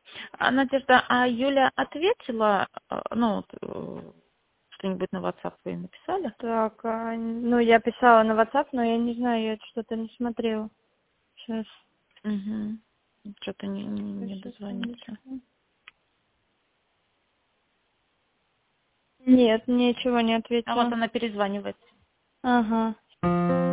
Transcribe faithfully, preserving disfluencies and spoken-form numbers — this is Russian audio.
А, Надежда, а Юля ответила, э, ну, вот, э, что-нибудь на WhatsApp вы ей написали? Так, а, ну, я писала на WhatsApp, но я не знаю, я что-то не смотрела. Сейчас. Угу. Что-то не, не, не дозвониться. Секундочку. Нет, ничего не А вот ответила. она перезванивает. Ага.